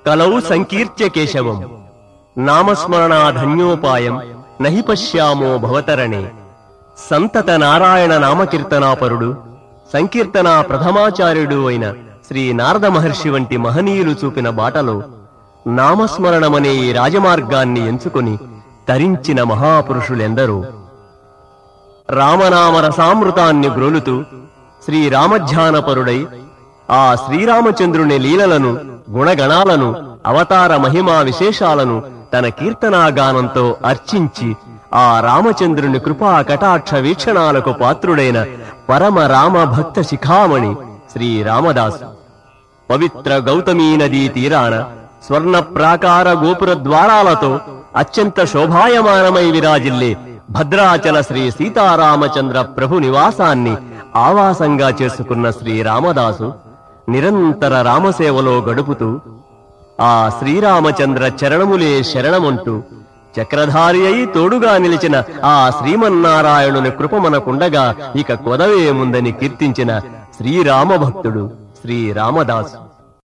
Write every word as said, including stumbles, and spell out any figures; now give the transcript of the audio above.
కలౌ సంకీర్త్య కేశవం నామస్మరణా ధన్యోపాయం నహి పశ్యామో భవతరణే. సంతత నారాయణ నామకీర్తనాపరుడు, సంకీర్తనా ప్రథమాచార్యుడు అయిన శ్రీ నారద మహర్షి వంటి మహనీయులు చూపిన బాటలో నామస్మరణమనే ఈ రాజమార్గాన్ని ఎంచుకుని తరించిన మహాపురుషులెందరో. రామనామ రసామృతాన్ని గ్రోలుతూ శ్రీరామధ్యానపరుడై ఆ శ్రీరామచంద్రుని లీలలను, గుణగణాలను, అవతార మహిమా విశేషాలను తన కీర్తనాగానంతో అర్చించి ఆ రామచంద్రుని కృపా కటాక్ష వీక్షణాలకు పాత్రుడైన పరమ రామ భక్త శిఖామణి శ్రీ రామదాసు. పవిత్ర గౌతమీ నదీ తీరాన స్వర్ణ ప్రాకార గోపుర ద్వారాలతో అత్యంత శోభాయమానమై విరాజిల్లే భద్రాచల శ్రీ సీతారామచంద్ర ప్రభు నివాసాన్ని ఆవాసంగా చేసుకున్న శ్రీ రామదాసు నిరంతర రామసేవలో గడుపుతూ ఆ శ్రీరామచంద్ర చరణములే శరణమంటూ చక్రధారి అయి తోడుగా నిలిచిన ఆ శ్రీమన్నారాయణుని కృప మనకుండగా ఇక కొదవే ముందని కీర్తించిన శ్రీరామ భక్తుడు శ్రీ రామదాసు.